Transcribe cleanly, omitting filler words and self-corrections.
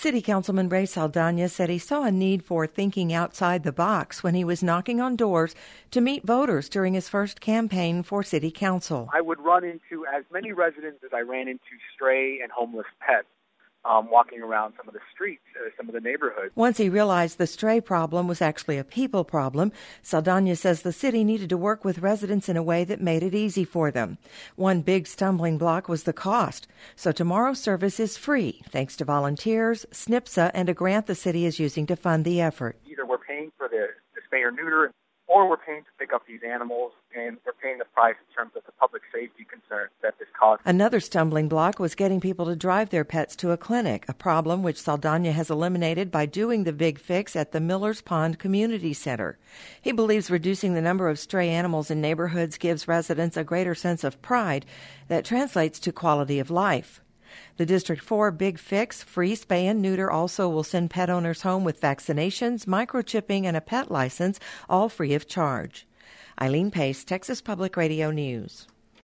City Councilman Ray Saldana said he saw a need for thinking outside the box when he was knocking on doors to meet voters during his first campaign for City Council. I would run into as many residents as I ran into stray and homeless pets walking around some of the streets, some of the neighborhoods. Once he realized the stray problem was actually a people problem, Saldana says the city needed to work with residents in a way that made it easy for them. One big stumbling block was the cost. So tomorrow's service is free, thanks to volunteers, SNPSA, and a grant the city is using to fund the effort. Either we're paying for the spay or neuter, or we're paying to pick up these animals, and we're paying the price in terms of the public safety concerns that this causes. Another stumbling block was getting people to drive their pets to a clinic, a problem which Saldana has eliminated by doing the Big Fix at the Millers Pond Community Center. He believes reducing the number of stray animals in neighborhoods gives residents a greater sense of pride that translates to quality of life. The District 4 Big Fix free spay and neuter also will send pet owners home with vaccinations, microchipping, and a pet license, all free of charge. Eileen Pace, Texas Public Radio News.